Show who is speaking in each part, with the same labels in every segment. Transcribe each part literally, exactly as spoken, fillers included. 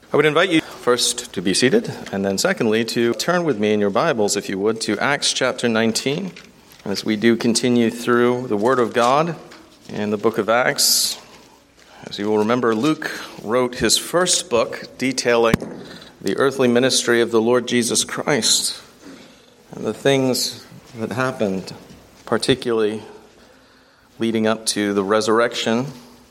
Speaker 1: I would invite you first to be seated, and then secondly to turn with me in your Bibles, if you would, to Acts chapter nineteen, as we do continue through the Word of God in the book of Acts. As you will remember, Luke wrote his first book detailing the earthly ministry of the Lord Jesus Christ and the things that happened, particularly leading up to the resurrection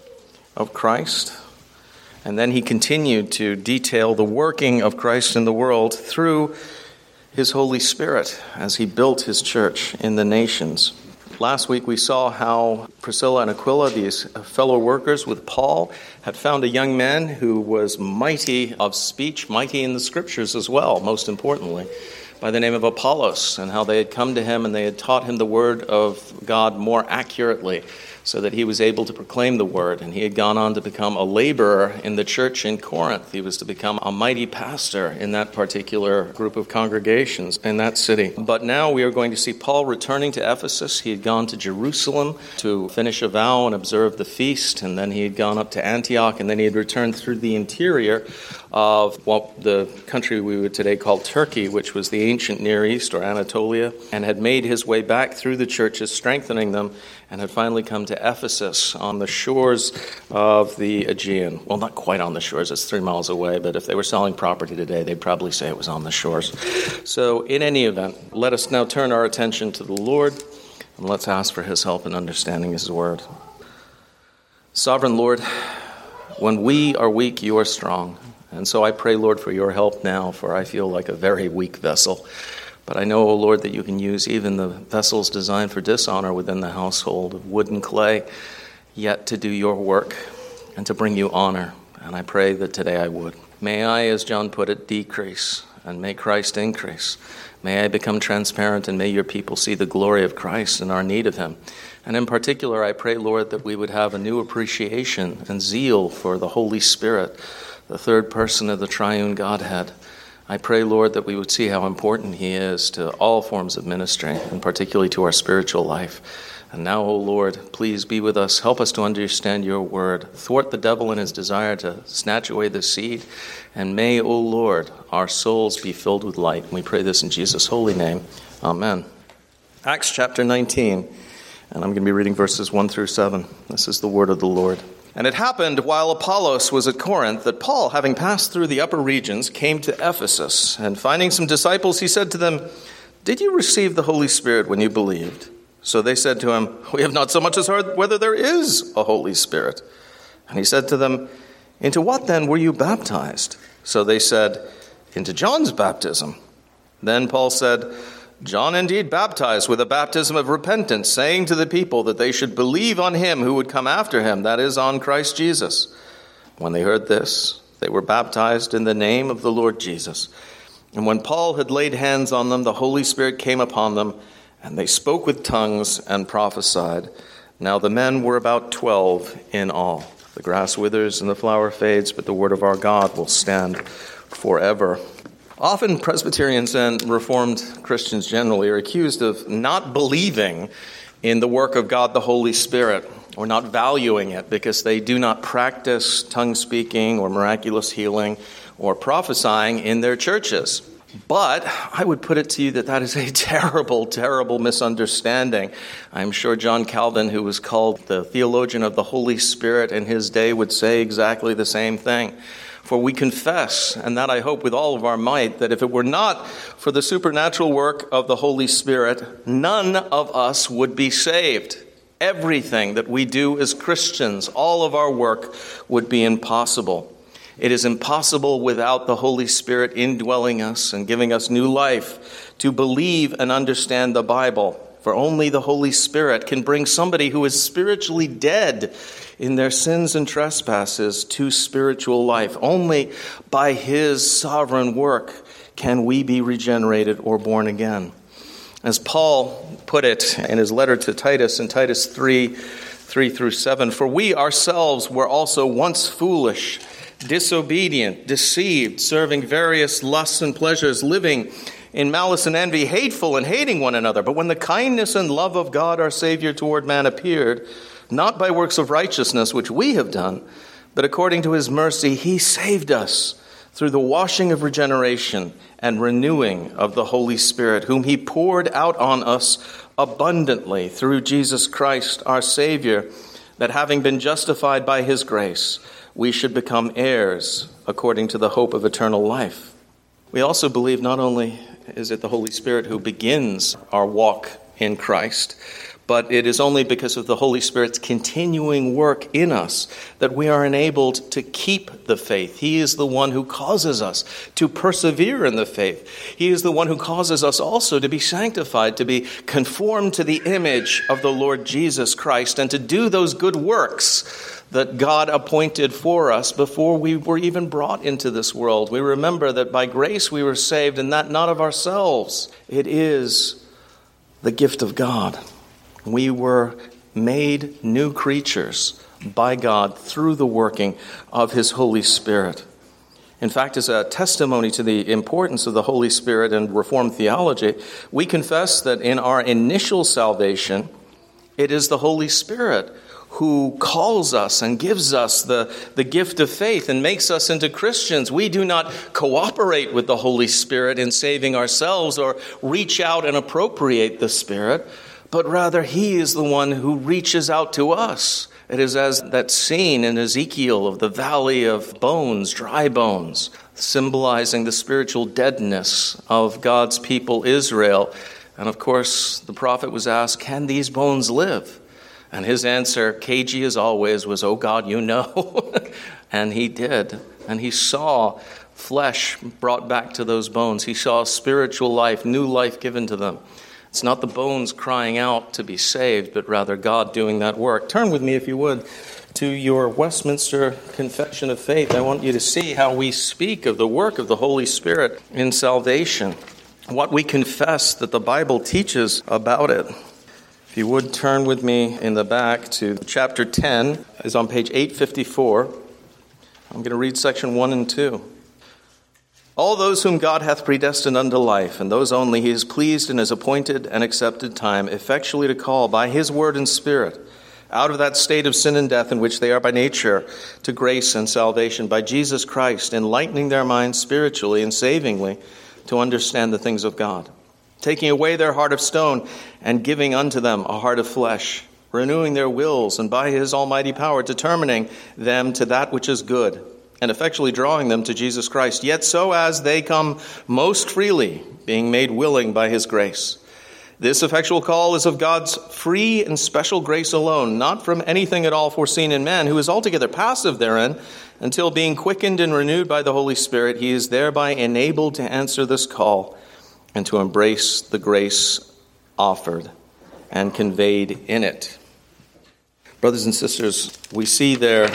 Speaker 1: of Christ. And then he continued to detail the working of Christ in the world through his Holy Spirit as he built his church in the nations. Last week we saw how Priscilla and Aquila, these fellow workers with Paul, had found a young man who was mighty of speech, mighty in the scriptures as well, most importantly, by the name of Apollos, and how they had come to him and they had taught him the word of God more accurately, so that he was able to proclaim the word. And he had gone on to become a laborer in the church in Corinth. He was to become a mighty pastor in that particular group of congregations in that city. But now we are going to see Paul returning to Ephesus. He had gone to Jerusalem to finish a vow and observe the feast. And then he had gone up to Antioch. And then he had returned through the interior of what the country we would today call Turkey, which was the ancient Near East or Anatolia, and had made his way back through the churches, strengthening them, and had finally come to Ephesus on the shores of the Aegean. Well, not quite on the shores, it's three miles away, but if they were selling property today, they'd probably say it was on the shores. So in any event, let us now turn our attention to the Lord, and let's ask for his help in understanding his word. Sovereign Lord, when we are weak, you are strong. And so I pray, Lord, for your help now, for I feel like a very weak vessel. But I know, O Lord, that you can use even the vessels designed for dishonor within the household of wood and clay, yet to do your work and to bring you honor. And I pray that today I would. May I, as John put it, decrease, and may Christ increase. May I become transparent, and may your people see the glory of Christ and our need of him. And in particular, I pray, Lord, that we would have a new appreciation and zeal for the Holy Spirit, the third person of the triune Godhead. I pray, Lord, that we would see how important he is to all forms of ministry, and particularly to our spiritual life. And now, O Lord, please be with us. Help us to understand your word. Thwart the devil in his desire to snatch away the seed. And may, O Lord, our souls be filled with light. We pray this in Jesus' holy name. Amen. Acts chapter nineteen, and I'm going to be reading verses one through seven. This is the word of the Lord. And it happened while Apollos was at Corinth that Paul, having passed through the upper regions, came to Ephesus. And finding some disciples, he said to them, "Did you receive the Holy Spirit when you believed?" So they said to him, "We have not so much as heard whether there is a Holy Spirit." And he said to them, "Into what then were you baptized?" So they said, "Into John's baptism." Then Paul said, "John indeed baptized with a baptism of repentance, saying to the people that they should believe on him who would come after him, that is, on Christ Jesus." When they heard this, they were baptized in the name of the Lord Jesus. And when Paul had laid hands on them, the Holy Spirit came upon them, and they spoke with tongues and prophesied. Now the men were about twelve in all. The grass withers and the flower fades, but the word of our God will stand forever. Often Presbyterians and Reformed Christians generally are accused of not believing in the work of God the Holy Spirit, or not valuing it because they do not practice tongue speaking or miraculous healing or prophesying in their churches. But I would put it to you that that is a terrible, terrible misunderstanding. I'm sure John Calvin, who was called the theologian of the Holy Spirit in his day, would say exactly the same thing. For we confess, and that I hope with all of our might, that if it were not for the supernatural work of the Holy Spirit, none of us would be saved. Everything that we do as Christians, all of our work, would be impossible. It is impossible without the Holy Spirit indwelling us and giving us new life to believe and understand the Bible. For only the Holy Spirit can bring somebody who is spiritually dead in their sins and trespasses to spiritual life. Only by his sovereign work can we be regenerated or born again. As Paul put it in his letter to Titus in Titus three, three through seven, "For we ourselves were also once foolish, disobedient, deceived, serving various lusts and pleasures, living in malice and envy, hateful and hating one another. But when the kindness and love of God our Savior toward man appeared, not by works of righteousness which we have done, but according to his mercy he saved us through the washing of regeneration and renewing of the Holy Spirit, whom he poured out on us abundantly through Jesus Christ our Savior, that having been justified by his grace, we should become heirs according to the hope of eternal life. We also believe not only is it the Holy Spirit who begins our walk in Christ, but it is only because of the Holy Spirit's continuing work in us that we are enabled to keep the faith. He is the one who causes us to persevere in the faith. He is the one who causes us also to be sanctified, to be conformed to the image of the Lord Jesus Christ, and to do those good works that God appointed for us before we were even brought into this world. We remember that by grace we were saved, and that not of ourselves. It is the gift of God. We were made new creatures by God through the working of his Holy Spirit. In fact, as a testimony to the importance of the Holy Spirit in Reformed theology, we confess that in our initial salvation, it is the Holy Spirit who calls us and gives us the, the gift of faith and makes us into Christians. We do not cooperate with the Holy Spirit in saving ourselves or reach out and appropriate the Spirit, but rather he is the one who reaches out to us. It is as that scene in Ezekiel of the valley of bones, dry bones, symbolizing the spiritual deadness of God's people Israel. And of course, the prophet was asked, can these bones live? And his answer, cagey as always, was, oh God, you know. And he did. And he saw flesh brought back to those bones. He saw spiritual life, new life given to them. It's not the bones crying out to be saved, but rather God doing that work. Turn with me, if you would, to your Westminster Confession of Faith. I want you to see how we speak of the work of the Holy Spirit in salvation, what we confess that the Bible teaches about it. If you would turn with me in the back to chapter ten, is on page eight fifty-four. I'm going to read section one and two. All those whom God hath predestined unto life, and those only he is pleased in his appointed and accepted time, effectually to call by his word and spirit, out of that state of sin and death in which they are by nature, to grace and salvation by Jesus Christ, enlightening their minds spiritually and savingly to understand the things of God, taking away their heart of stone and giving unto them a heart of flesh, renewing their wills, and by his almighty power determining them to that which is good, and effectually drawing them to Jesus Christ, yet so as they come most freely, being made willing by his grace. This effectual call is of God's free and special grace alone, not from anything at all foreseen in man, who is altogether passive therein, until being quickened and renewed by the Holy Spirit, he is thereby enabled to answer this call and to embrace the grace offered and conveyed in it. Brothers and sisters, we see there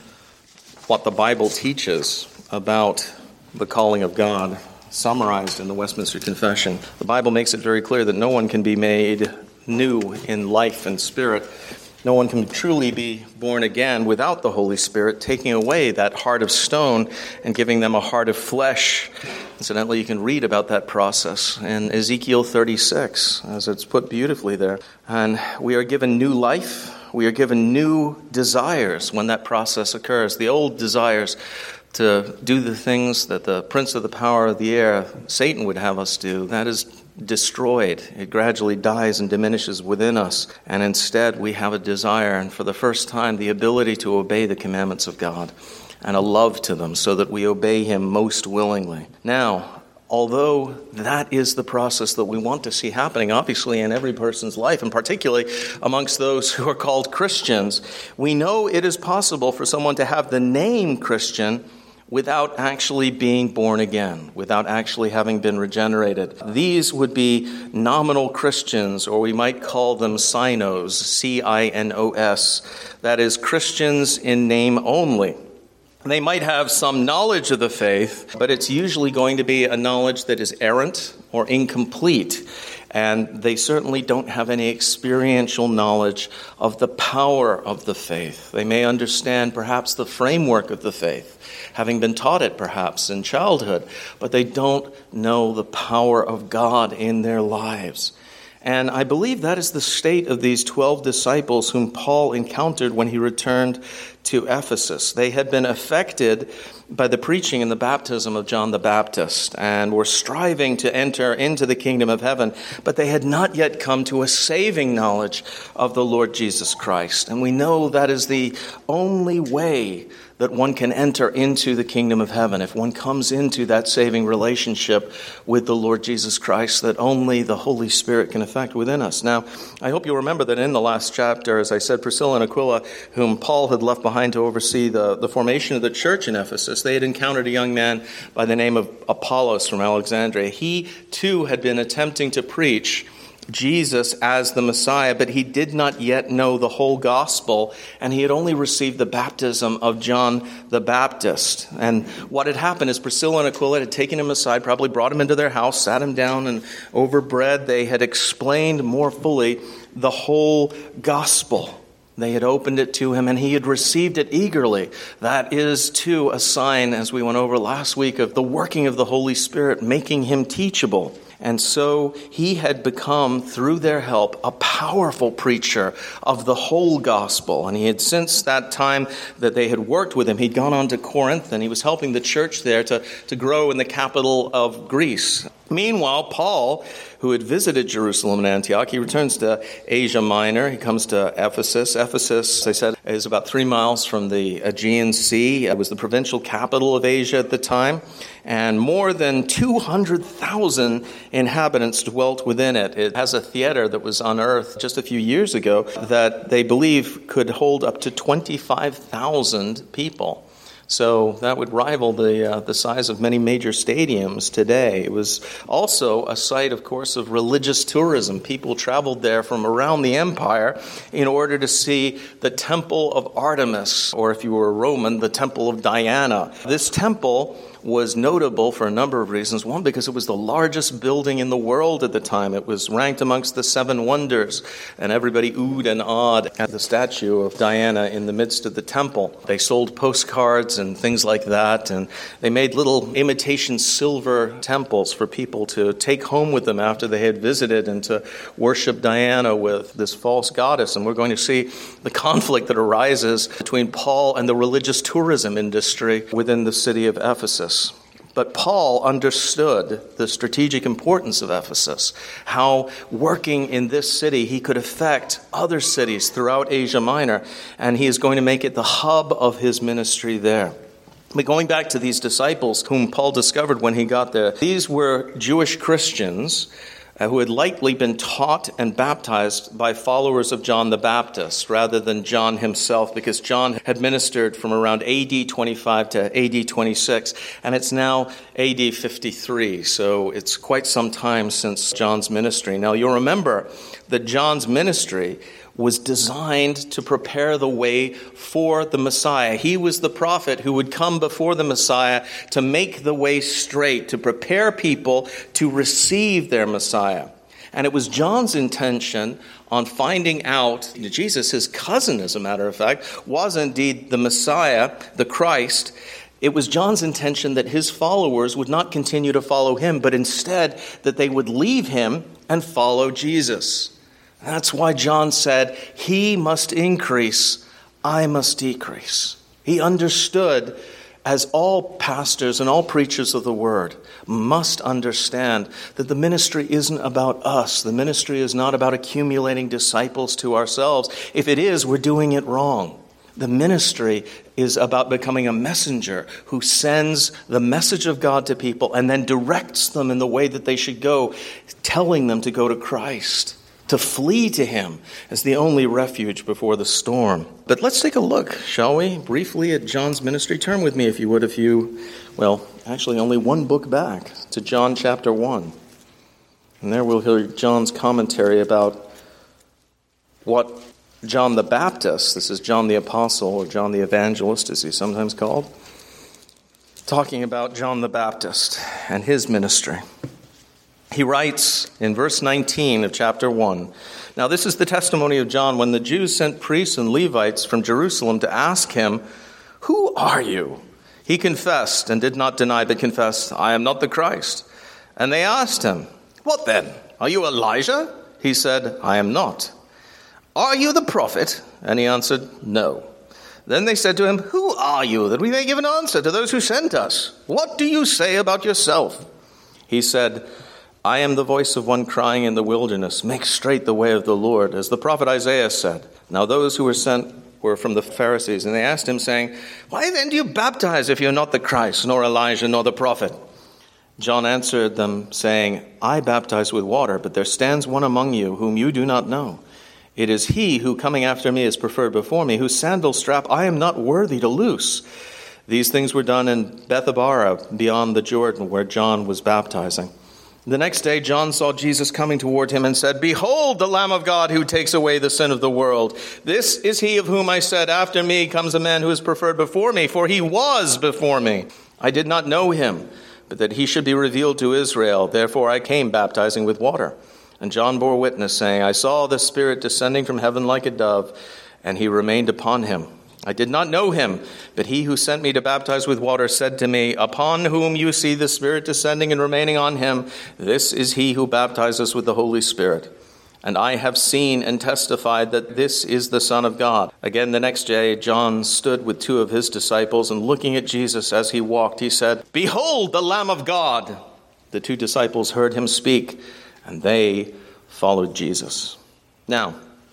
Speaker 1: what the Bible teaches about the calling of God, summarized in the Westminster Confession. The Bible makes it very clear that no one can be made new in life and spirit. No one can truly be born again without the Holy Spirit taking away that heart of stone and giving them a heart of flesh. Incidentally, you can read about that process in Ezekiel thirty-six, as it's put beautifully there. And we are given new life. We are given new desires when that process occurs. The old desires to do the things that the prince of the power of the air, Satan, would have us do, that is destroyed. It gradually dies and diminishes within us. And instead, we have a desire, and for the first time, the ability to obey the commandments of God and a love to them so that we obey him most willingly. Now, although that is the process that we want to see happening, obviously, in every person's life, and particularly amongst those who are called Christians, we know it is possible for someone to have the name Christian without actually being born again, without actually having been regenerated. These would be nominal Christians, or we might call them sinos, C I N O S, that is, Christians in name only. They might have some knowledge of the faith, but it's usually going to be a knowledge that is errant or incomplete. And they certainly don't have any experiential knowledge of the power of the faith. They may understand perhaps the framework of the faith, having been taught it perhaps in childhood, but they don't know the power of God in their lives. And I believe that is the state of these twelve disciples whom Paul encountered when he returned to Ephesus. They had been affected by the preaching and the baptism of John the Baptist, and were striving to enter into the kingdom of heaven, but they had not yet come to a saving knowledge of the Lord Jesus Christ. And we know that is the only way that one can enter into the kingdom of heaven, if one comes into that saving relationship with the Lord Jesus Christ that only the Holy Spirit can effect within us. Now, I hope you'll remember that in the last chapter, as I said, Priscilla and Aquila, whom Paul had left behind to oversee the, the formation of the church in Ephesus, they had encountered a young man by the name of Apollos from Alexandria. He, too, had been attempting to preach Jesus as the Messiah, but he did not yet know the whole gospel, and he had only received the baptism of John the Baptist. And what had happened is Priscilla and Aquila had taken him aside, probably brought him into their house, sat him down, and over bread they had explained more fully the whole gospel. They had opened it to him, and he had received it eagerly. That is, too, a sign, as we went over last week, of the working of the Holy Spirit, making him teachable. And so he had become, through their help, a powerful preacher of the whole gospel. And he had, since that time that they had worked with him, he'd gone on to Corinth, and he was helping the church there to, to grow in the capital of Greece. Meanwhile, Paul, who had visited Jerusalem and Antioch, he returns to Asia Minor. He comes to Ephesus. Ephesus, as I said, is about three miles from the Aegean Sea. It was the provincial capital of Asia at the time. And more than two hundred thousand inhabitants dwelt within it. It has a theater that was unearthed just a few years ago that they believe could hold up to twenty-five thousand people. So that would rival the uh, the size of many major stadiums today. It was also a site, of course, of religious tourism. People traveled there from around the empire in order to see the Temple of Artemis, or if you were a Roman, the Temple of Diana. This temple was notable for a number of reasons. One, because it was the largest building in the world at the time. It was ranked amongst the seven wonders, and everybody oohed and awed at the statue of Diana in the midst of the temple. They sold postcards and things like that, and they made little imitation silver temples for people to take home with them after they had visited and to worship Diana with this false goddess. And we're going to see the conflict that arises between Paul and the religious tourism industry within the city of Ephesus. But Paul understood the strategic importance of Ephesus, how working in this city he could affect other cities throughout Asia Minor, and he is going to make it the hub of his ministry there. But going back to these disciples whom Paul discovered when he got there, these were Jewish Christians who had likely been taught and baptized by followers of John the Baptist rather than John himself, because John had ministered from around A D twenty-five to A D twenty-six, and it's now A D fifty-three, so it's quite some time since John's ministry. Now, you'll remember that John's ministry was designed to prepare the way for the Messiah. He was the prophet who would come before the Messiah to make the way straight, to prepare people to receive their Messiah. And it was John's intention on finding out that Jesus, his cousin, as a matter of fact, was indeed the Messiah, the Christ. It was John's intention that his followers would not continue to follow him, but instead that they would leave him and follow Jesus. That's why John said, "He must increase, I must decrease." He understood, as all pastors and all preachers of the word must understand, that the ministry isn't about us. The ministry is not about accumulating disciples to ourselves. If it is, we're doing it wrong. The ministry is about becoming a messenger who sends the message of God to people and then directs them in the way that they should go, telling them to go to Christ, to flee to him as the only refuge before the storm. But let's take a look, shall we, briefly at John's ministry. Turn with me, if you would, if you, well, actually only one book back, to John chapter one. And there we'll hear John's commentary about what John the Baptist, this is John the Apostle, or John the Evangelist, as he's sometimes called, talking about John the Baptist and his ministry. He writes in verse nineteen of chapter one, "Now this is the testimony of John when the Jews sent priests and Levites from Jerusalem to ask him, 'Who are you?' He confessed and did not deny, but confessed, 'I am not the Christ.' And they asked him, 'What then? Are you Elijah?' He said, 'I am not.' 'Are you the prophet?' And he answered, 'No.' Then they said to him, "Who are you, that we may give an answer to those who sent us? What do you say about yourself?" He said, "I am the voice of one crying in the wilderness, 'Make straight the way of the Lord,' as the prophet Isaiah said." Now those who were sent were from the Pharisees, and they asked him, saying, "Why then do you baptize if you are not the Christ, nor Elijah, nor the prophet?" John answered them, saying, "I baptize with water, but there stands one among you whom you do not know. It is he who coming after me is preferred before me, whose sandal strap I am not worthy to loose." These things were done in Bethabara, beyond the Jordan, where John was baptizing. The next day John saw Jesus coming toward him and said, "Behold, the Lamb of God who takes away the sin of the world. This is he of whom I said, 'After me comes a man who is preferred before me,' for he was before me. I did not know him, but that he should be revealed to Israel. Therefore I came baptizing with water." And John bore witness, saying, "I saw the Spirit descending from heaven like a dove, and he remained upon him. I did not know him, but he who sent me to baptize with water said to me, 'Upon whom you see the Spirit descending and remaining on him, this is he who baptizes with the Holy Spirit.' And I have seen and testified that this is the Son of God." Again the next day John stood with two of his disciples, and looking at Jesus as he walked, he said, "Behold the Lamb of God." The two disciples heard him speak, and they followed Jesus. Now,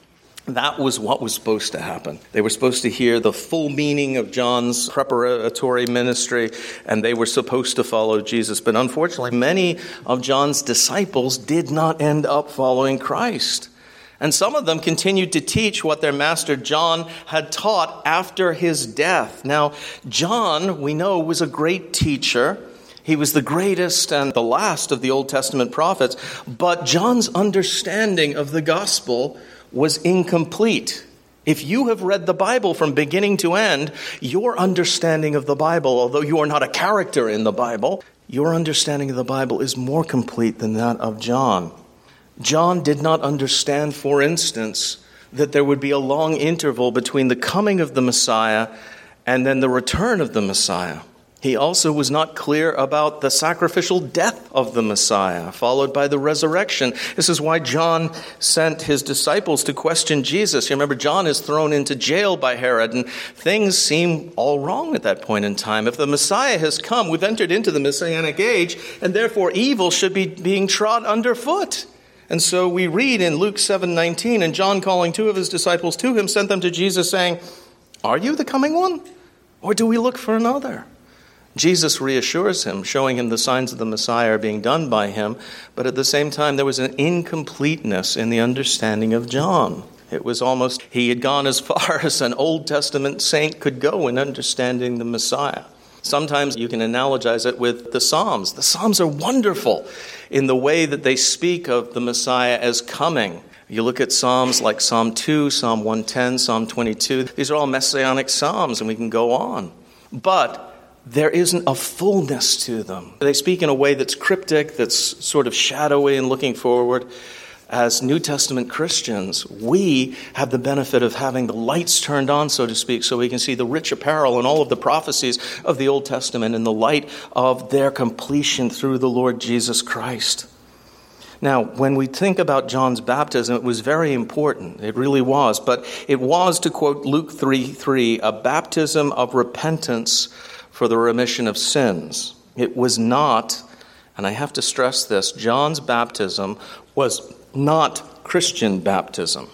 Speaker 1: that was what was supposed to happen. They were supposed to hear the full meaning of John's preparatory ministry, and they were supposed to follow Jesus. But unfortunately, many of John's disciples did not end up following Christ. And some of them continued to teach what their master John had taught after his death. Now, John, we know, was a great teacher. He was the greatest and the last of the Old Testament prophets, but John's understanding of the gospel was incomplete. If you have read the Bible from beginning to end, your understanding of the Bible, although you are not a character in the Bible, your understanding of the Bible is more complete than that of John. John did not understand, for instance, that there would be a long interval between the coming of the Messiah and then the return of the Messiah. He also was not clear about the sacrificial death of the Messiah, followed by the resurrection. This is why John sent his disciples to question Jesus. You remember, John is thrown into jail by Herod, and things seem all wrong at that point in time. If the Messiah has come, we've entered into the Messianic age, and therefore evil should be being trod underfoot. And so we read in Luke seven nineteen, and John, calling two of his disciples to him, sent them to Jesus, saying, "Are you the coming one, or do we look for another?" Jesus reassures him, showing him the signs of the Messiah being done by him, but at the same time there was an incompleteness in the understanding of John. It was almost, he had gone as far as an Old Testament saint could go in understanding the Messiah. Sometimes you can analogize it with the Psalms. The Psalms are wonderful in the way that they speak of the Messiah as coming. You look at Psalms like Psalm two, Psalm one ten, Psalm twenty-two. These are all messianic Psalms, and we can go on. But there isn't a fullness to them. They speak in a way that's cryptic, that's sort of shadowy and looking forward. As New Testament Christians, we have the benefit of having the lights turned on, so to speak, so we can see the rich apparel and all of the prophecies of the Old Testament in the light of their completion through the Lord Jesus Christ. Now, when we think about John's baptism, it was very important. It really was. But it was, to quote Luke three three, a baptism of repentance for the remission of sins. It was not, and I have to stress this, John's baptism was not Christian baptism.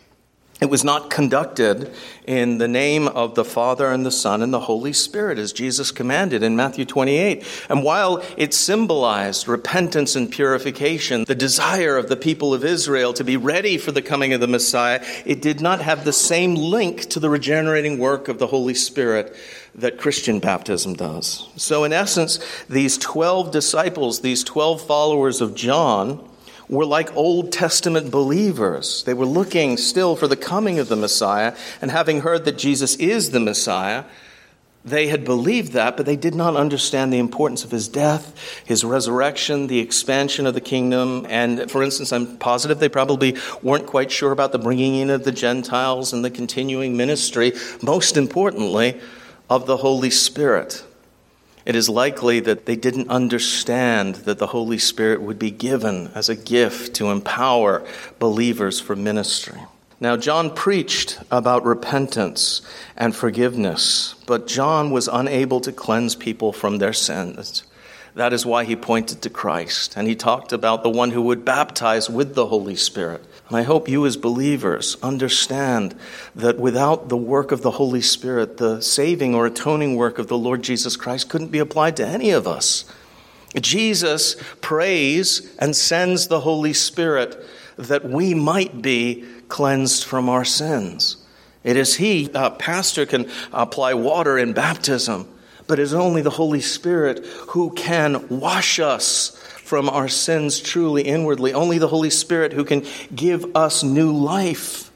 Speaker 1: It was not conducted in the name of the Father and the Son and the Holy Spirit, as Jesus commanded in Matthew twenty-eight. And while it symbolized repentance and purification, the desire of the people of Israel to be ready for the coming of the Messiah, it did not have the same link to the regenerating work of the Holy Spirit that Christian baptism does. So in essence, these twelve disciples, these twelve followers of John, were like Old Testament believers. They were looking still for the coming of the Messiah, and having heard that Jesus is the Messiah, they had believed that, but they did not understand the importance of his death, his resurrection, the expansion of the kingdom. And for instance, I'm positive they probably weren't quite sure about the bringing in of the Gentiles and the continuing ministry, most importantly, of the Holy Spirit. It is likely that they didn't understand that the Holy Spirit would be given as a gift to empower believers for ministry. Now, John preached about repentance and forgiveness, but John was unable to cleanse people from their sins. That is why he pointed to Christ, and he talked about the one who would baptize with the Holy Spirit. And I hope you as believers understand that without the work of the Holy Spirit, the saving or atoning work of the Lord Jesus Christ couldn't be applied to any of us. Jesus prays and sends the Holy Spirit that we might be cleansed from our sins. It is he, a pastor can apply water in baptism, but it is only the Holy Spirit who can wash us from our sins truly inwardly. Only the Holy Spirit who can give us new life.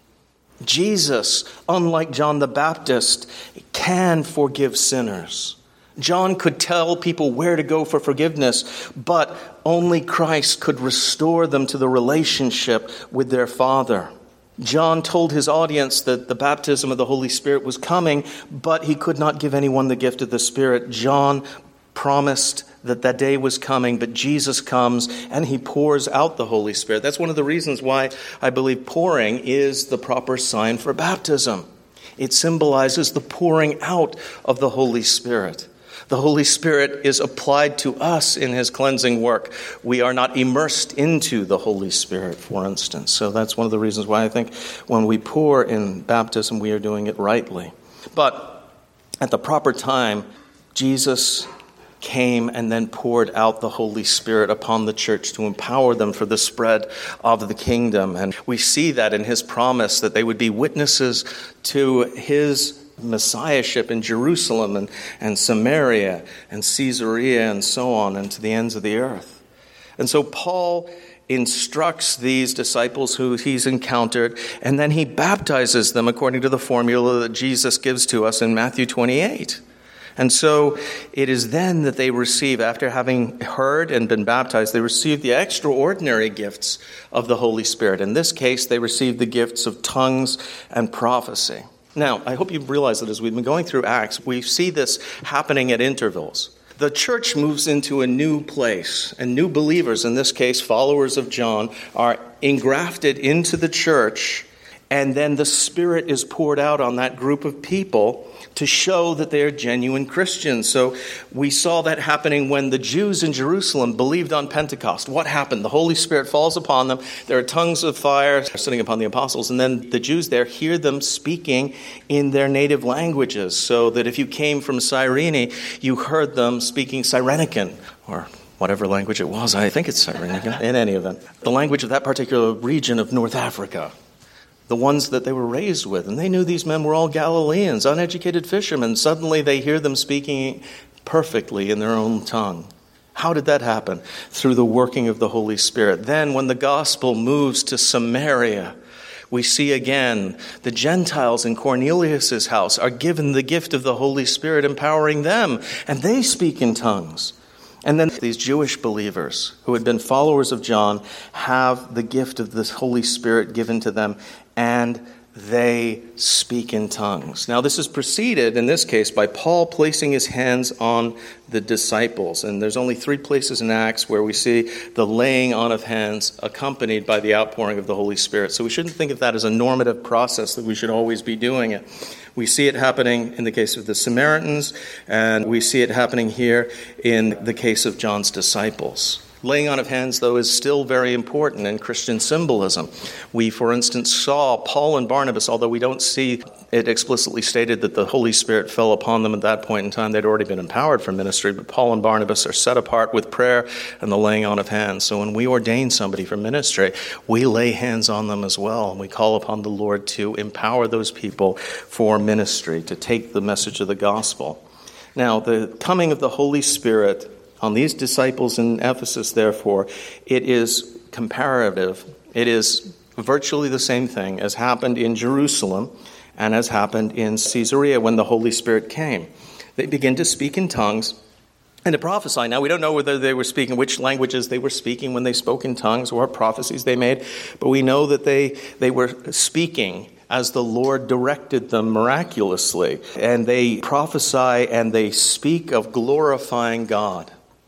Speaker 1: Jesus, unlike John the Baptist, can forgive sinners. John could tell people where to go for forgiveness, but only Christ could restore them to the relationship with their Father. John told his audience that the baptism of the Holy Spirit was coming, but he could not give anyone the gift of the Spirit. John promised that that day was coming, but Jesus comes and he pours out the Holy Spirit. That's one of the reasons why I believe pouring is the proper sign for baptism. It symbolizes the pouring out of the Holy Spirit. The Holy Spirit is applied to us in his cleansing work. We are not immersed into the Holy Spirit, for instance. So that's one of the reasons why I think when we pour in baptism, we are doing it rightly. But at the proper time, Jesus came and then poured out the Holy Spirit upon the church to empower them for the spread of the kingdom. And we see that in his promise that they would be witnesses to his Messiahship in Jerusalem and, and Samaria and Caesarea and so on and to the ends of the earth. And so Paul instructs these disciples who he's encountered, and then he baptizes them according to the formula that Jesus gives to us in Matthew twenty-eight. And so it is then that they receive, after having heard and been baptized, they receive the extraordinary gifts of the Holy Spirit. In this case, they receive the gifts of tongues and prophecy. Now, I hope you realize that as we've been going through Acts, we see this happening at intervals. The church moves into a new place, and new believers, in this case followers of John, are engrafted into the church, and then the Spirit is poured out on that group of people to show that they are genuine Christians. So we saw that happening when the Jews in Jerusalem believed on Pentecost. What happened? The Holy Spirit falls upon them. There are tongues of fire sitting upon the apostles. And then the Jews there hear them speaking in their native languages. So that if you came from Cyrene, you heard them speaking Cyrenaican, or whatever language it was. I think it's Cyrenaican in any event. The language of that particular region of North Africa. The ones that they were raised with. And they knew these men were all Galileans, uneducated fishermen. Suddenly they hear them speaking perfectly in their own tongue. How did that happen? Through the working of the Holy Spirit. Then when the gospel moves to Samaria, we see again the Gentiles in Cornelius' house are given the gift of the Holy Spirit, empowering them, and they speak in tongues. And then these Jewish believers who had been followers of John have the gift of the Holy Spirit given to them, and they speak in tongues. Now, this is preceded, in this case, by Paul placing his hands on the disciples. And there's only three places in Acts where we see the laying on of hands accompanied by the outpouring of the Holy Spirit. So we shouldn't think of that as a normative process that we should always be doing it. We see it happening in the case of the Samaritans, and we see it happening here in the case of John's disciples. Laying on of hands, though, is still very important in Christian symbolism. We, for instance, saw Paul and Barnabas, although we don't see it explicitly stated that the Holy Spirit fell upon them at that point in time. They'd already been empowered for ministry, but Paul and Barnabas are set apart with prayer and the laying on of hands. So when we ordain somebody for ministry, we lay hands on them as well, and we call upon the Lord to empower those people for ministry, to take the message of the gospel. Now, the coming of the Holy Spirit on these disciples in Ephesus, therefore, it is comparative. It is virtually the same thing as happened in Jerusalem and as happened in Caesarea when the Holy Spirit came. They begin to speak in tongues and to prophesy. Now, we don't know whether they were speaking, which languages they were speaking when they spoke in tongues or what prophecies they made, but we know that they, they were speaking as the Lord directed them miraculously. And they prophesy and they speak of glorifying God.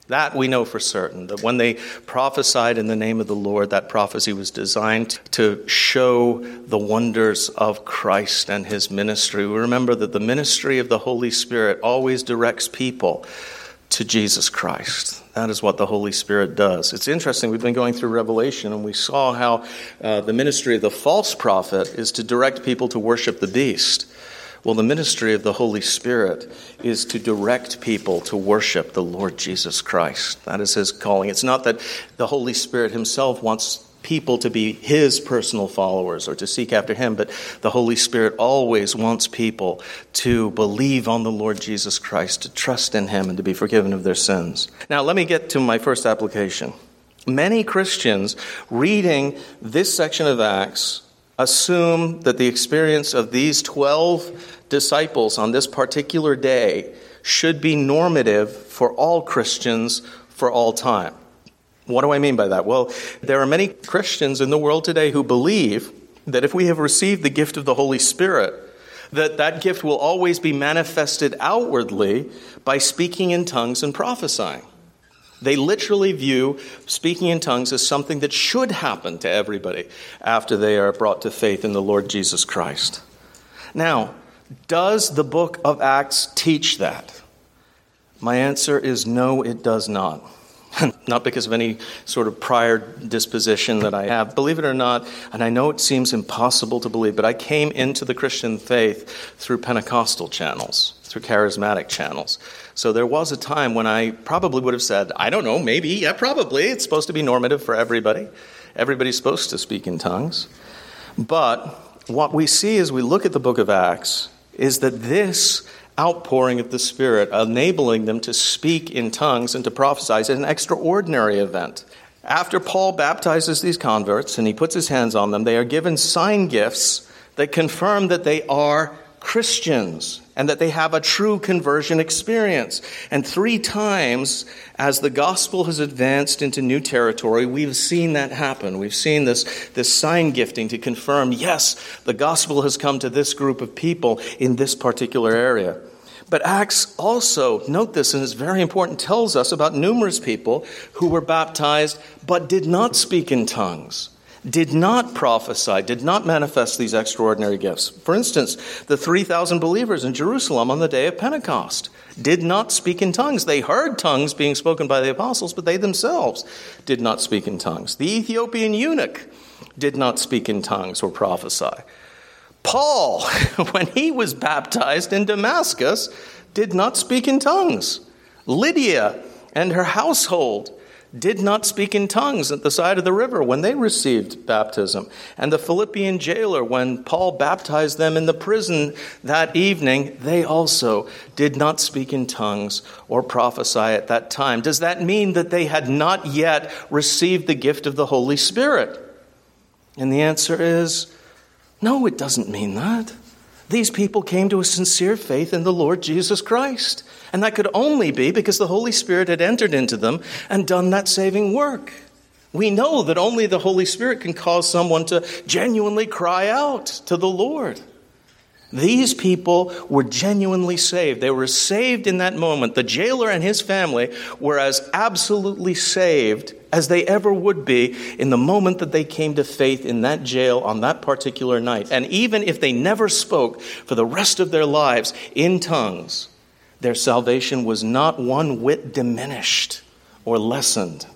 Speaker 1: That we know for certain, that when they prophesied in the name of the Lord, that prophecy was designed to show the wonders of Christ and his ministry. We remember that the ministry of the Holy Spirit always directs people to Jesus Christ. That is what the Holy Spirit does. It's interesting, we've been going through Revelation, and we saw how uh, the ministry of the false prophet is to direct people to worship the beast. Well, the ministry of the Holy Spirit is to direct people to worship the Lord Jesus Christ. That is his calling. It's not that the Holy Spirit himself wants people to be his personal followers or to seek after him, but the Holy Spirit always wants people to believe on the Lord Jesus Christ, to trust in him, and to be forgiven of their sins. Now, let me get to my first application. Many Christians reading this section of Acts assume that the experience of these twelve disciples on this particular day should be normative for all Christians for all time. What do I mean by that? Well, there are many Christians in the world today who believe that if we have received the gift of the Holy Spirit, that that gift will always be manifested outwardly by speaking in tongues and prophesying. They literally view speaking in tongues as something that should happen to everybody after they are brought to faith in the Lord Jesus Christ. Now, does the book of Acts teach that? My answer is no, it does not. Not because of any sort of prior disposition that I have. Believe it or not, and I know it seems impossible to believe, but I came into the Christian faith through Pentecostal channels, through charismatic channels. So there was a time when I probably would have said, I don't know, maybe, yeah, probably. It's supposed to be normative for everybody. Everybody's supposed to speak in tongues. But what we see as we look at the book of Acts is that this outpouring of the Spirit, enabling them to speak in tongues and to prophesy, is an extraordinary event. After Paul baptizes these converts and he puts his hands on them, they are given sign gifts that confirm that they are Christians and that they have a true conversion experience. And three times as the gospel has advanced into new territory, we've seen that happen. We've seen this, this sign gifting to confirm, yes, the gospel has come to this group of people in this particular area. But Acts also, note this, and it's very important, tells us about numerous people who were baptized but did not speak in tongues, did not prophesy, did not manifest these extraordinary gifts. For instance, the three thousand believers in Jerusalem on the day of Pentecost did not speak in tongues. They heard tongues being spoken by the apostles, but they themselves did not speak in tongues. The Ethiopian eunuch did not speak in tongues or prophesy. Paul, when he was baptized in Damascus, did not speak in tongues. Lydia and her household did not speak in tongues at the side of the river when they received baptism. And the Philippian jailer, when Paul baptized them in the prison that evening, they also did not speak in tongues or prophesy at that time. Does that mean that they had not yet received the gift of the Holy Spirit? And the answer is, no, it doesn't mean that. These people came to a sincere faith in the Lord Jesus Christ. And that could only be because the Holy Spirit had entered into them and done that saving work. We know that only the Holy Spirit can cause someone to genuinely cry out to the Lord. These people were genuinely saved. They were saved in that moment. The jailer and his family were as absolutely saved as they ever would be in the moment that they came to faith in that jail on that particular night. And even if they never spoke for the rest of their lives in tongues, their salvation was not one whit diminished or lessened.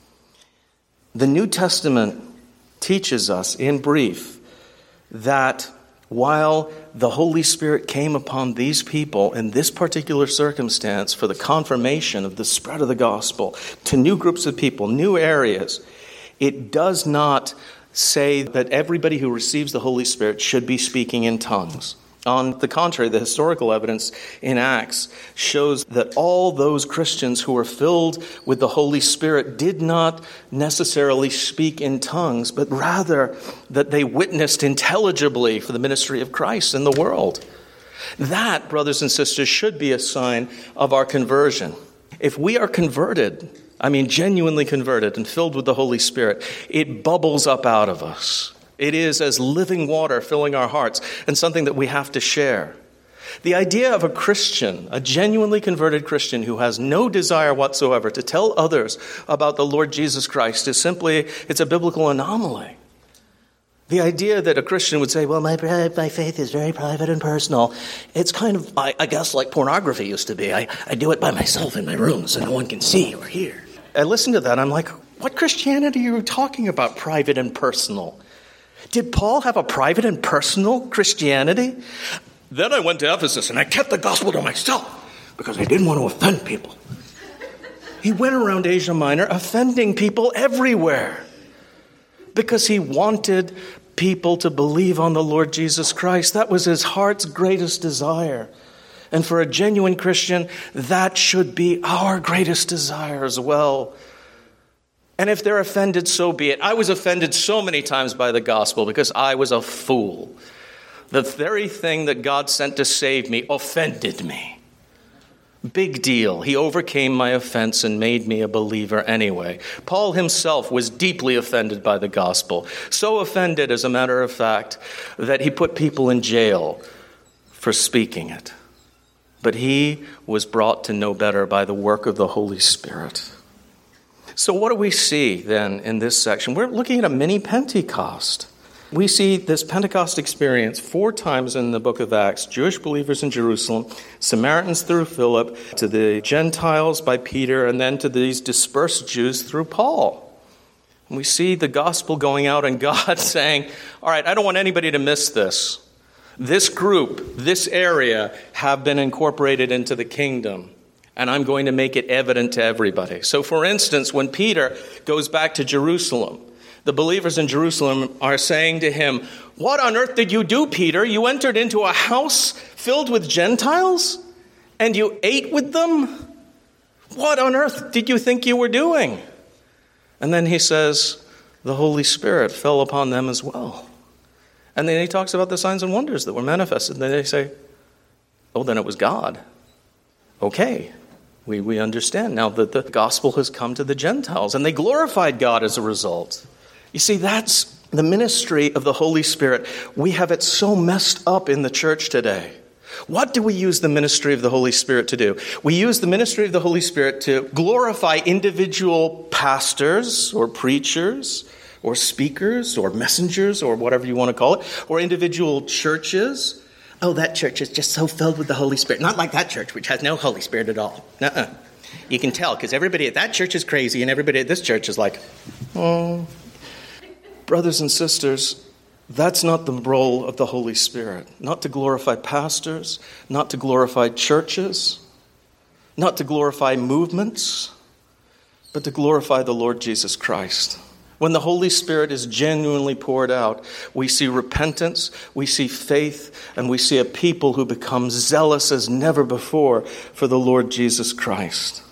Speaker 1: The New Testament teaches us in brief that while the Holy Spirit came upon these people in this particular circumstance for the confirmation of the spread of the gospel to new groups of people, new areas, it does not say that everybody who receives the Holy Spirit should be speaking in tongues. On the contrary, the historical evidence in Acts shows that all those Christians who were filled with the Holy Spirit did not necessarily speak in tongues, but rather that they witnessed intelligibly for the ministry of Christ in the world. That, brothers and sisters, should be a sign of our conversion. If we are converted, I mean genuinely converted and filled with the Holy Spirit, it bubbles up out of us. It is as living water filling our hearts and something that we have to share. The idea of a Christian, a genuinely converted Christian who has no desire whatsoever to tell others about the Lord Jesus Christ is simply, it's a biblical anomaly. The idea that a Christian would say, well, my, my faith is very private and personal, it's kind of, I, I guess, like pornography used to be. I, I do it by myself in my room so no one can see or hear. I listen to that, I'm like, what Christianity are you talking about, private and personal? Did Paul have a private and personal Christianity? Then I went to Ephesus and I kept the gospel to myself because I didn't want to offend people. He went around Asia Minor offending people everywhere because he wanted people to believe on the Lord Jesus Christ. That was his heart's greatest desire. And for a genuine Christian, that should be our greatest desire as well. And if they're offended, so be it. I was offended so many times by the gospel because I was a fool. The very thing that God sent to save me offended me. Big deal. He overcame my offense and made me a believer anyway. Paul himself was deeply offended by the gospel. So offended, as a matter of fact, that he put people in jail for speaking it. But he was brought to know better by the work of the Holy Spirit. So what do we see then in this section? We're looking at a mini Pentecost. We see this Pentecost experience four times in the book of Acts. Jewish believers in Jerusalem, Samaritans through Philip, to the Gentiles by Peter, and then to these dispersed Jews through Paul. And we see the gospel going out and God saying, all right, I don't want anybody to miss this. This group, this area have been incorporated into the kingdom. And I'm going to make it evident to everybody. So for instance, when Peter goes back to Jerusalem, the believers in Jerusalem are saying to him, what on earth did you do, Peter? You entered into a house filled with Gentiles and you ate with them? What on earth did you think you were doing? And then he says, the Holy Spirit fell upon them as well. And then he talks about the signs and wonders that were manifested. And then they say, oh, then it was God. Okay. We, we understand now that the gospel has come to the Gentiles, and they glorified God as a result. You see, that's the ministry of the Holy Spirit. We have it so messed up in the church today. What do we use the ministry of the Holy Spirit to do? We use the ministry of the Holy Spirit to glorify individual pastors or preachers or speakers or messengers or whatever you want to call it, or individual churches. Oh, that church is just so filled with the Holy Spirit. Not like that church, which has no Holy Spirit at all. Nuh-uh. You can tell, because everybody at that church is crazy, and everybody at this church is like, oh. Brothers and sisters, that's not the role of the Holy Spirit. Not to glorify pastors, not to glorify churches, not to glorify movements, but to glorify the Lord Jesus Christ. When the Holy Spirit is genuinely poured out, we see repentance, we see faith, and we see a people who become zealous as never before for the Lord Jesus Christ.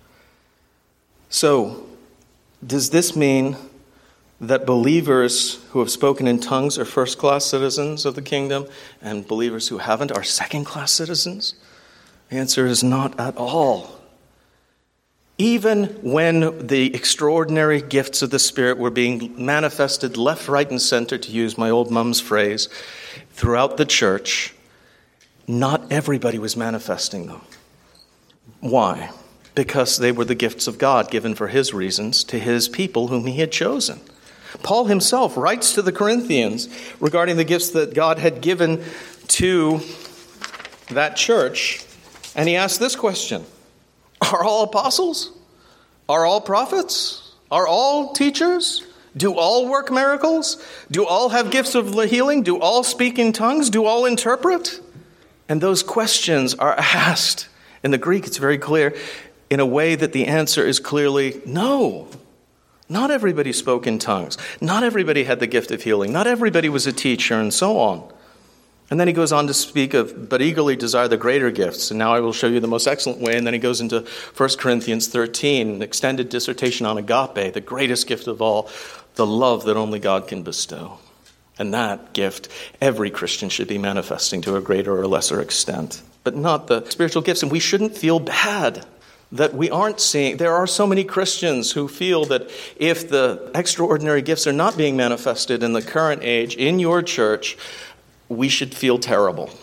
Speaker 1: So, does this mean that believers who have spoken in tongues are first-class citizens of the kingdom, and believers who haven't are second-class citizens? The answer is not at all. Even when the extraordinary gifts of the Spirit were being manifested left, right, and center, to use my old mom's phrase, throughout the church, not everybody was manifesting them. Why? Because they were the gifts of God given for his reasons to his people whom he had chosen. Paul himself writes to the Corinthians regarding the gifts that God had given to that church, and he asks this question: are all apostles? Are all prophets? Are all teachers? Do all work miracles? Do all have gifts of healing? Do all speak in tongues? Do all interpret? And those questions are asked. In the Greek, it's very clear, in a way that the answer is clearly no. Not everybody spoke in tongues. Not everybody had the gift of healing. Not everybody was a teacher, and so on. And then he goes on to speak of, but eagerly desire the greater gifts. And now I will show you the most excellent way. And then he goes into First Corinthians thirteen, an extended dissertation on agape, the greatest gift of all, the love that only God can bestow. And that gift, every Christian should be manifesting to a greater or lesser extent, but not the spiritual gifts. And we shouldn't feel bad that we aren't seeing. There are so many Christians who feel that if the extraordinary gifts are not being manifested in the current age in your church, we should feel terrible.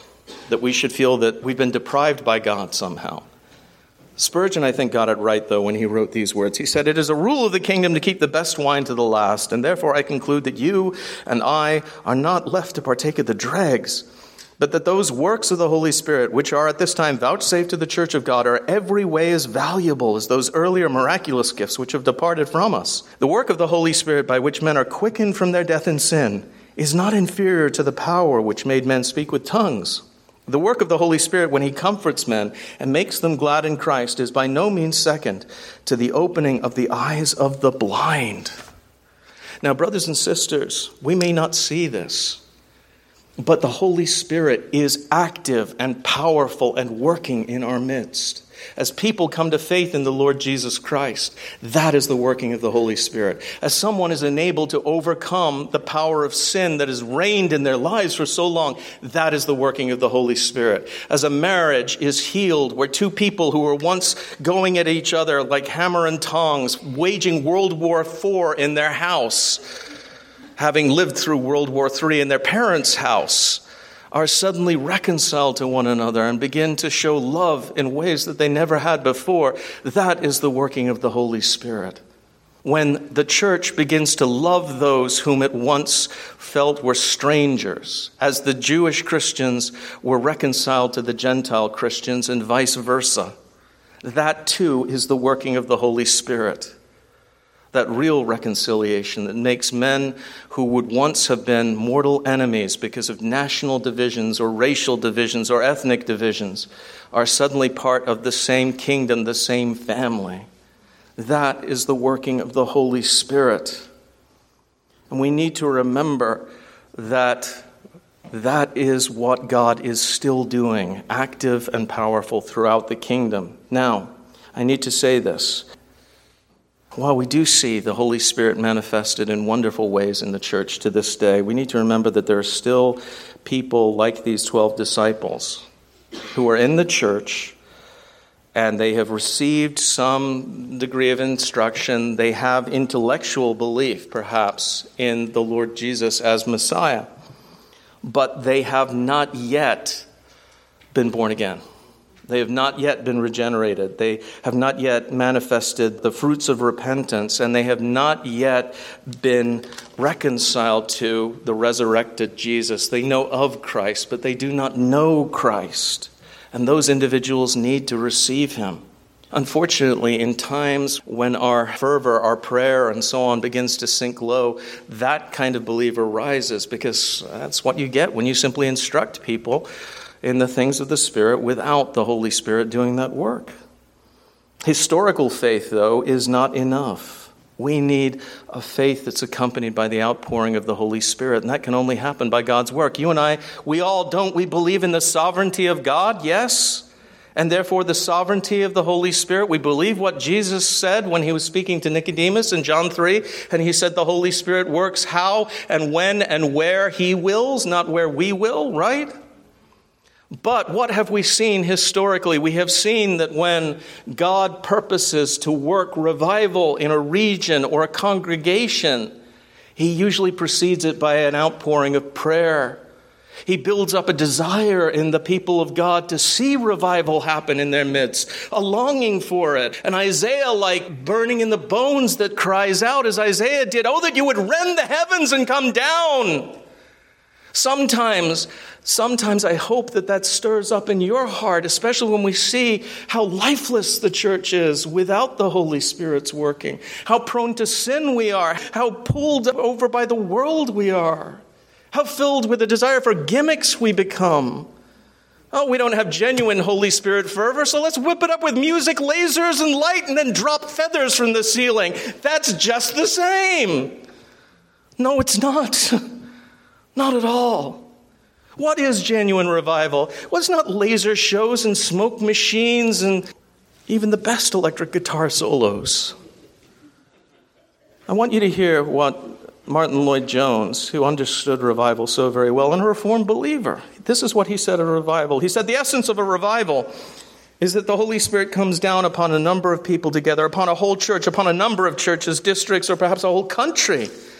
Speaker 1: that we should feel that we've been deprived by God somehow. Spurgeon, I think, got it right, though, when he wrote these words. He said, "It is a rule of the kingdom to keep the best wine to the last, and therefore I conclude that you and I are not left to partake of the dregs, but that those works of the Holy Spirit, which are at this time vouchsafed to the church of God, are every way as valuable as those earlier miraculous gifts which have departed from us. The work of the Holy Spirit by which men are quickened from their death in sin is not inferior to the power which made men speak with tongues. The work of the Holy Spirit when he comforts men and makes them glad in Christ is by no means second to the opening of the eyes of the blind." Now, brothers and sisters, we may not see this, but the Holy Spirit is active and powerful and working in our midst. As people come to faith in the Lord Jesus Christ, that is the working of the Holy Spirit. As someone is enabled to overcome the power of sin that has reigned in their lives for so long, that is the working of the Holy Spirit. As a marriage is healed, where two people who were once going at each other like hammer and tongs, waging World War Four in their house, having lived through World War Three in their parents' house, are suddenly reconciled to one another and begin to show love in ways that they never had before. That is the working of the Holy Spirit. When the church begins to love those whom it once felt were strangers, as the Jewish Christians were reconciled to the Gentile Christians and vice versa, that too is the working of the Holy Spirit. That real reconciliation that makes men who would once have been mortal enemies because of national divisions or racial divisions or ethnic divisions are suddenly part of the same kingdom, the same family. That is the working of the Holy Spirit. And we need to remember that that is what God is still doing, active and powerful throughout the kingdom. Now, I need to say this. While we do see the Holy Spirit manifested in wonderful ways in the church to this day, we need to remember that there are still people like these twelve disciples who are in the church and they have received some degree of instruction. They have intellectual belief, perhaps, in the Lord Jesus as Messiah, but they have not yet been born again. They have not yet been regenerated. They have not yet manifested the fruits of repentance, and they have not yet been reconciled to the resurrected Jesus. They know of Christ, but they do not know Christ. And those individuals need to receive him. Unfortunately, in times when our fervor, our prayer, and so on begins to sink low, that kind of believer rises, because that's what you get when you simply instruct people in the things of the Spirit without the Holy Spirit doing that work. Historical faith, though, is not enough. We need a faith that's accompanied by the outpouring of the Holy Spirit, and that can only happen by God's work. You and I, we all don't we believe in the sovereignty of God? Yes. And therefore the sovereignty of the Holy Spirit. We believe what Jesus said when he was speaking to Nicodemus in John three, and he said the Holy Spirit works how and when and where he wills, not where we will, right? But what have we seen historically? We have seen that when God purposes to work revival in a region or a congregation, he usually precedes it by an outpouring of prayer. He builds up a desire in the people of God to see revival happen in their midst, a longing for it. And Isaiah, like burning in the bones, that cries out as Isaiah did, "Oh, that you would rend the heavens and come down." Sometimes, sometimes I hope that that stirs up in your heart, especially when we see how lifeless the church is without the Holy Spirit's working, how prone to sin we are, how pulled over by the world we are, how filled with a desire for gimmicks we become. Oh, we don't have genuine Holy Spirit fervor, so let's whip it up with music, lasers, and light, and then drop feathers from the ceiling. That's just the same. No, it's not. Not at all. What is genuine revival? Well, it's not laser shows and smoke machines and even the best electric guitar solos. I want you to hear what Martin Lloyd-Jones, who understood revival so very well, and a Reformed believer, this is what he said of revival. He said, the essence of a revival is that the Holy Spirit comes down upon a number of people together, upon a whole church, upon a number of churches, districts, or perhaps a whole country.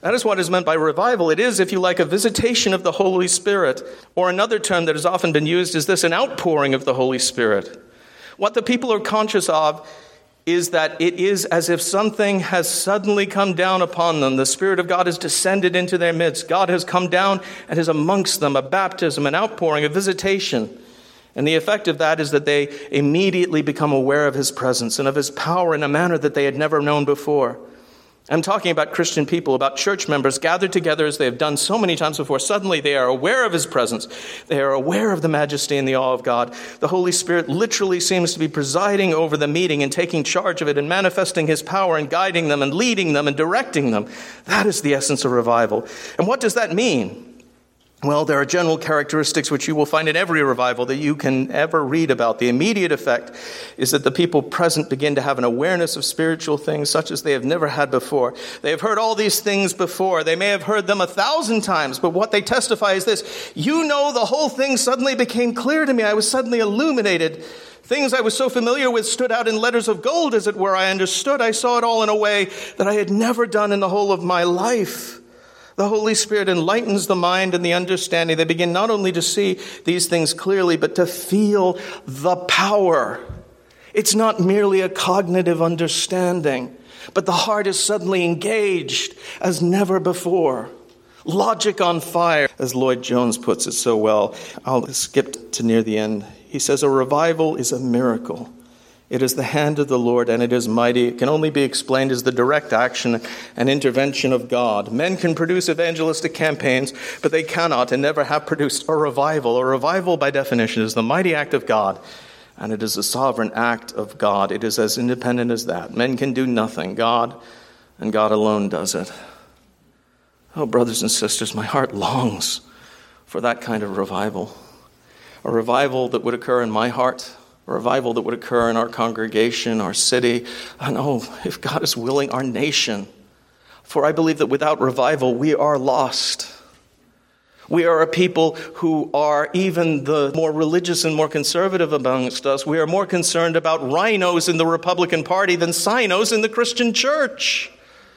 Speaker 1: That is what is meant by revival. It is, if you like, a visitation of the Holy Spirit. Or another term that has often been used is this, an outpouring of the Holy Spirit. What the people are conscious of is that it is as if something has suddenly come down upon them. The Spirit of God has descended into their midst. God has come down and is amongst them, a baptism, an outpouring, a visitation. And the effect of that is that they immediately become aware of his presence and of his power in a manner that they had never known before. I'm talking about Christian people, about church members gathered together as they have done so many times before. Suddenly they are aware of his presence. They are aware of the majesty and the awe of God. The Holy Spirit literally seems to be presiding over the meeting and taking charge of it and manifesting his power and guiding them and leading them and directing them. That is the essence of revival. And what does that mean? Well, there are general characteristics which you will find in every revival that you can ever read about. The immediate effect is that the people present begin to have an awareness of spiritual things such as they have never had before. They have heard all these things before. They may have heard them a thousand times, but what they testify is this: you know, the whole thing suddenly became clear to me. I was suddenly illuminated. Things I was so familiar with stood out in letters of gold, as it were. I understood. I saw it all in a way that I had never done in the whole of my life. The Holy Spirit enlightens the mind and the understanding. They begin not only to see these things clearly, but to feel the power. It's not merely a cognitive understanding, but the heart is suddenly engaged as never before. Logic on fire, as Lloyd Jones puts it so well. I'll skip to near the end. He says, a revival is a miracle. It is the hand of the Lord, and it is mighty. It can only be explained as the direct action and intervention of God. Men can produce evangelistic campaigns, but they cannot and never have produced a revival. A revival, by definition, is the mighty act of God, and it is a sovereign act of God. It is as independent as that. Men can do nothing. God, and God alone, does it. Oh, brothers and sisters, my heart longs for that kind of revival. A revival that would occur in my heart, a revival that would occur in our congregation, our city, and oh, if God is willing, our nation. For I believe that without revival, we are lost. We are a people who are, even the more religious and more conservative amongst us, we are more concerned about rhinos in the Republican Party than sinos in the Christian church.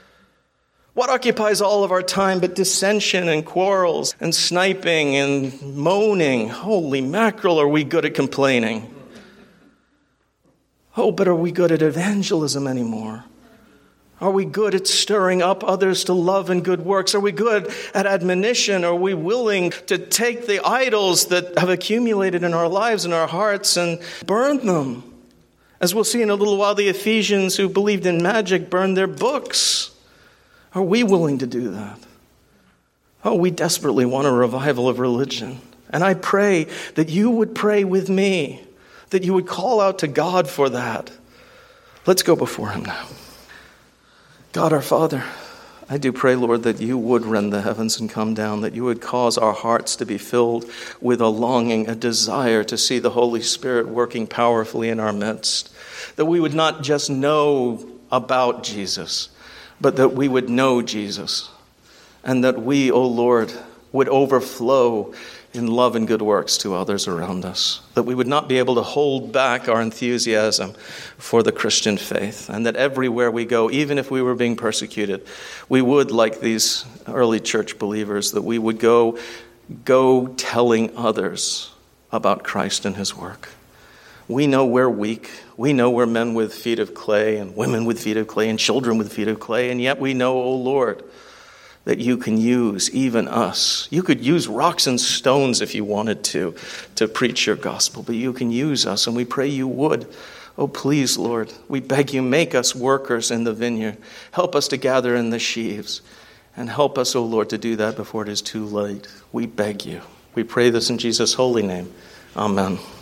Speaker 1: What occupies all of our time but dissension and quarrels and sniping and moaning? Holy mackerel, are we good at complaining? Oh, but are we good at evangelism anymore? Are we good at stirring up others to love and good works? Are we good at admonition? Are we willing to take the idols that have accumulated in our lives and our hearts and burn them? As we'll see in a little while, the Ephesians who believed in magic burned their books. Are we willing to do that? Oh, we desperately want a revival of religion. And I pray that you would pray with me, that you would call out to God for that. Let's go before him now. God our Father, I do pray, Lord, that you would rend the heavens and come down, that you would cause our hearts to be filled with a longing, a desire to see the Holy Spirit working powerfully in our midst, that we would not just know about Jesus, but that we would know Jesus, and that we, O Lord, would overflow in love and good works to others around us, that we would not be able to hold back our enthusiasm for the Christian faith, and that everywhere we go, even if we were being persecuted, we would, like these early church believers, that we would go, go telling others about Christ and his work. We know we're weak. We know we're men with feet of clay and women with feet of clay and children with feet of clay, and yet we know, O Lord, that you can use even us. You could use rocks and stones if you wanted to, to preach your gospel, but you can use us, and we pray you would. Oh, please, Lord, we beg you, make us workers in the vineyard. Help us to gather in the sheaves, and help us, O Lord, to do that before it is too late. We beg you. We pray this in Jesus' holy name. Amen.